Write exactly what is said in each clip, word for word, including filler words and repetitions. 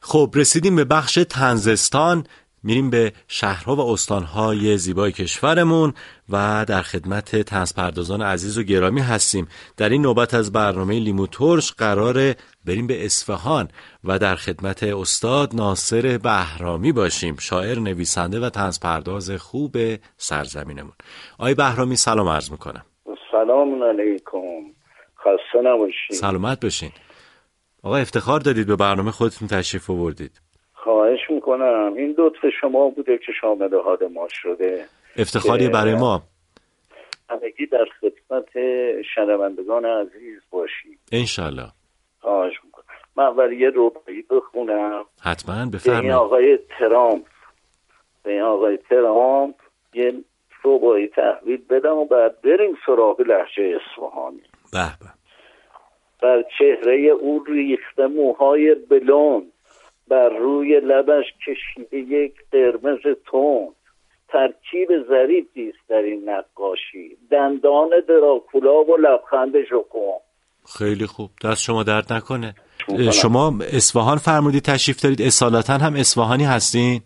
خب رسیدیم به بخش طنزستان، میریم به شهرها و استانهای زیبای کشورمون و در خدمت طنزپردازان عزیز و گرامی هستیم. در این نوبت از برنامه لیمو ترش قراره بریم به اصفهان و در خدمت استاد ناصر بهرامی باشیم، شاعر، نویسنده و طنزپرداز خوب سرزمینمون. آقای بهرامی سلام عرض میکنم. سلام علیکم، خسته نباشید. سلامت باشین. آقا افتخار دارید به برنامه خودتون تشریف آوردید. خواهش میکنم. این لطف شما بوده که شامل حال ما شده. افتخاری برای ما. همگی در خدمت شنوندگان عزیز باشید انشالله. خواهش میکنم. من اول یه ربایی بخونم. حتما بفرمایید. به این آقای ترامپ به این آقای ترامپ یه ربایی تحویل بدم و بعد بریم سراغ لهجه اصفهانی. به به. بر چهره او ریخته موهای بلند، بر روی لبش کشیده یک قرمز تند، ترکیب ظریفی است در این نقاشی، دندان دراکولا و لبخند ژکن. خیلی خوب، دست شما درد نکنه. شما اصفهان فرمودید تشریف دارید، اصالتا هم اصفهانی هستین؟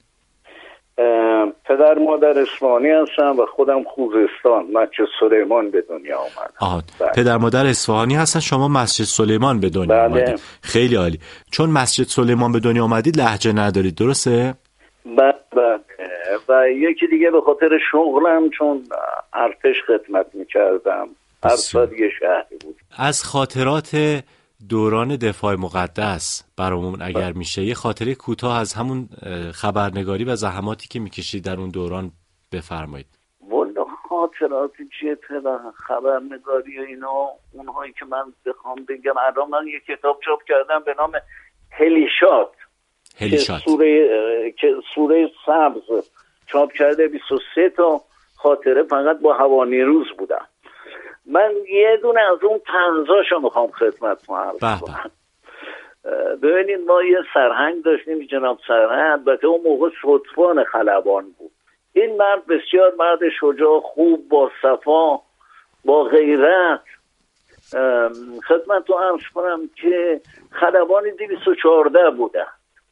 پدر مادر اصفهانی هستم و خودم خوزستان، مسجد سلیمان به دنیا آمدم. آها، پدر مادر اصفهانی هستن، شما مسجد سلیمان به دنیا بله. آمدید. خیلی عالی. چون مسجد سلیمان به دنیا آمدید لهجه ندارید، درسته؟ بله بله. و یکی دیگه به خاطر شغلم، چون ارتش خدمت میکردم، هر سال یه شهری بود. از خاطرات دوران دفاع مقدس برامون اگر میشه یه خاطره کوتاه از همون خبرنگاری و زحماتی که میکشید در اون دوران بفرمایید. والا خاطرات جبهه و خبرنگاری و اینا، اونهایی که من بخوام بگم، الان من یه کتاب چاپ کردم به نام هلیشات هلیشات که سوره که سوره سبز چاپ کرده. بیست و سه تا خاطره فقط با هوانیروز بودم. من یه دونه از اون طنزاشو میخوام خدمتتون عرض کنم. ببینید ما یه سرهنگ داشتیم، جناب سرهنگ، البته اون موقع صدفان خلبان بود. این مرد بسیار مرد شجاع، خوب، با صفا، با غیرت. خدمتتون عرض کنم که خلبان دویست و چهارده بودن.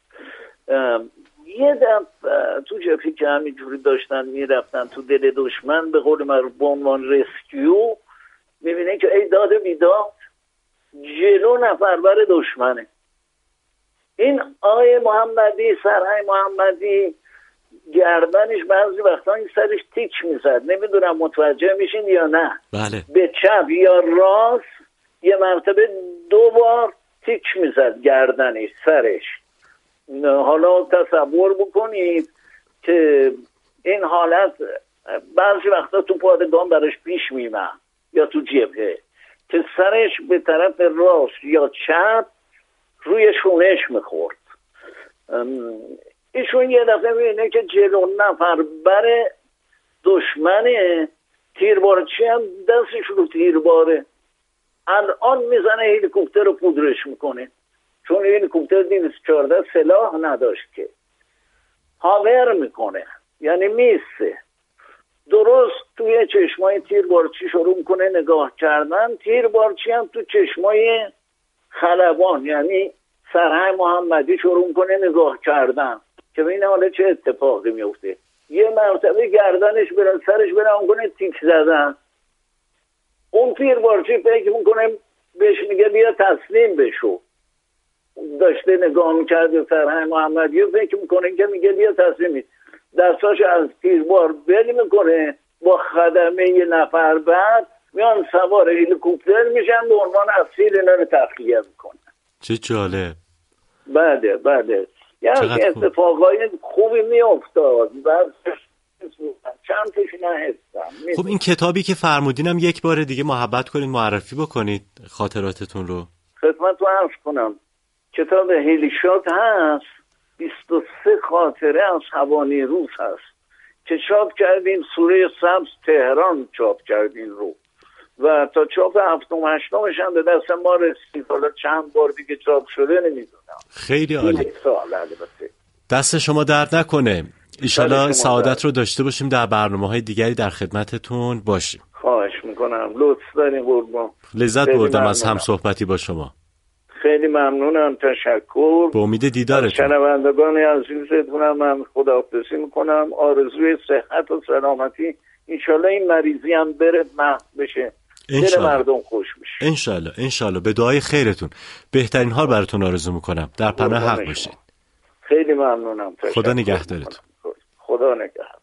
یه دفعه تو جبهه که همینجوری داشتن میرفتن تو دل دشمن، به قول معروف به عنوان رسکیو، میبینه که ای داد بیداد، جلو نفربر دشمنه. این آقای محمدی، سرهنگ محمدی، گردنش بعضی وقتا این سرش تیک میزد، نمیدونم متوجه میشین یا نه. بله. به چپ یا راست یه مرتبه دو بار تیک میزد گردنش، سرش. حالا تصور بکنید که این حالت بعضی وقتا تو پادگان براش پیش میمد یا تو جبهه که سرش به طرف راست یا چپ روی شونش میخورد. ایشون یه دفعه میبینه که جلو نفر بر دشمنه، تیربارچی هم دستش رو تیرباره. الان میزنه هلیکوپتر رو پودرش میکنه، چون هلیکوپتر دویست و چهارده سلاح نداشت که. هاور میکنه، یعنی میسته. درست توی چشمای تیربارچی شروع میکنه نگاه کردن. تیربارچی هم تو چشمای خلبان، یعنی سرهنگ محمدی، شروع میکنه نگاه کردن که ببینه حالا چه اتفاقی میفته. یه مرتبه گردنش برن، سرش برن کنه تیک زدن. اون تیربارچی فکر میکنه بهش میگه بیا تسلیم بشو. داشته نگاه میکرده سرهنگ محمدی و فکر میکنه که میگه بیا تسلیم. دستاش از تیربار بلی میکنه، با خدمه یه نفر بعد میان سوار هلیکوپتر میشن، به عنوان اسیر اینا رو تخلیه میکنن. چه جالب. بله بله. یعنی اتفاقای خوبی میافتاد و چند تاشی نهستم. خب این کتابی که فرمودینم یک بار دیگه محبت کنید معرفی بکنید خاطراتتون رو. خدمتتون عرض کنم کتاب هلیشات هست، بیست و سه خاطره از هوانیروز هست که چاپ کردیم. سوره سبز تهران چاپ کردیم رو و تا چاپ هفتم هشتمش هم به دست ما رسید. حالا چند بار دیگه چاپ شده نمیدونم. خیلی عالی. دست شما درد نکنه. ایشالا سعادت رو داشته باشیم در برنامه‌های دیگری در خدمتتون باشیم. خواهش میکنم. لطف دارین قربان. لذت بردم از هم صحبتی با شما. خیلی ممنونم، تشکر. به امید دیدارتون. شنوندگان عزیزتونم من خداحافظی میکنم، آرزوی صحت و سلامتی، انشالله این مریضی هم بره، محو بشه، دل مردم خوش بشه. انشالله انشالله. به دعای خیرتون بهترین حال براتون آرزو میکنم. در پناه حق باشید. خیلی ممنونم. خدا نگهدارتون. خدا نگهدار.